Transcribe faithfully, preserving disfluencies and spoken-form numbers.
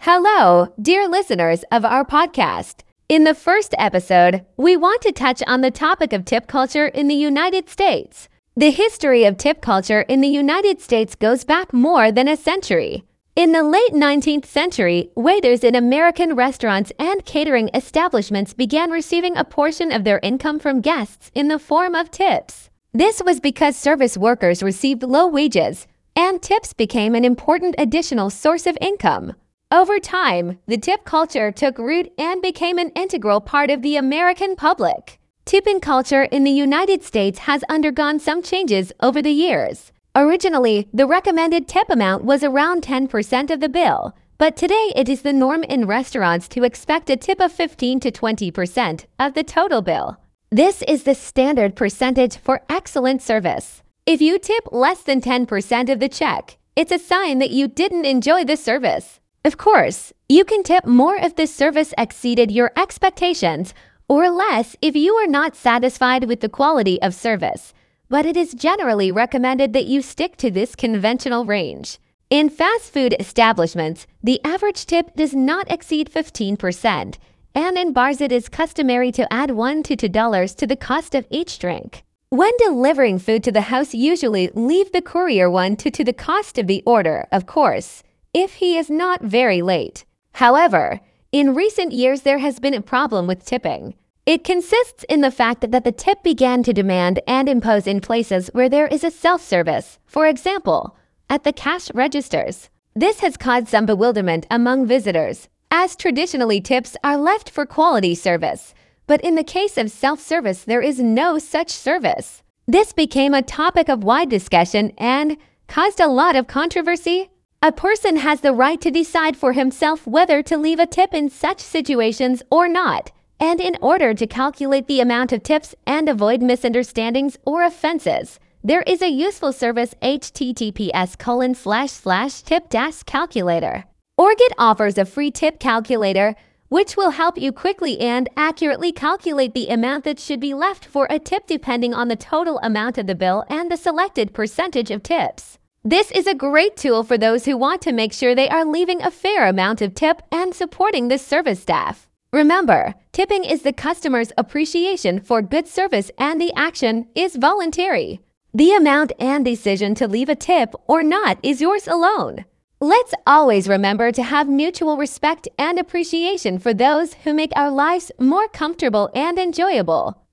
Hello, dear listeners of our podcast. In the first episode, we want to touch on the topic of tip culture in the United States. The history of tip culture in the United States goes back more than a century. In the late nineteenth century, waiters in American restaurants and catering establishments began receiving a portion of their income from guests in the form of tips. This was because service workers received low wages, and tips became an important additional source of income. Over time, the tip culture took root and became an integral part of the American public. Tipping culture in the United States has undergone some changes over the years. Originally, the recommended tip amount was around ten percent of the bill, but today it is the norm in restaurants to expect a tip of fifteen to twenty percent of the total bill. This is the standard percentage for excellent service. If you tip less than ten percent of the check, it's a sign that you didn't enjoy the service. Of course, you can tip more if the service exceeded your expectations or less if you are not satisfied with the quality of service, but it is generally recommended that you stick to this conventional range. In fast food establishments, the average tip does not exceed fifteen percent, and in bars it is customary to add one to two dollars to the cost of each drink. When delivering food to the house, usually leave the courier one to, to the cost of the order, of course, if he is not very late. However, in recent years there has been a problem with tipping. It consists in the fact that the tip began to demand and impose in places where there is a self-service, for example, at the cash registers. This has caused some bewilderment among visitors, as traditionally tips are left for quality service, but in the case of self-service there is no such service. This became a topic of wide discussion and caused a lot of controversy. A person has the right to decide for himself whether to leave a tip in such situations or not, and in order to calculate the amount of tips and avoid misunderstandings or offenses, there is a useful service H T T P S colon slash slash tip dash calculator. Orgit offers a free tip calculator, which will help you quickly and accurately calculate the amount that should be left for a tip depending on the total amount of the bill and the selected percentage of tips. This is a great tool for those who want to make sure they are leaving a fair amount of tip and supporting the service staff. Remember, tipping is the customer's appreciation for good service and the action is voluntary. The amount and decision to leave a tip or not is yours alone. Let's always remember to have mutual respect and appreciation for those who make our lives more comfortable and enjoyable.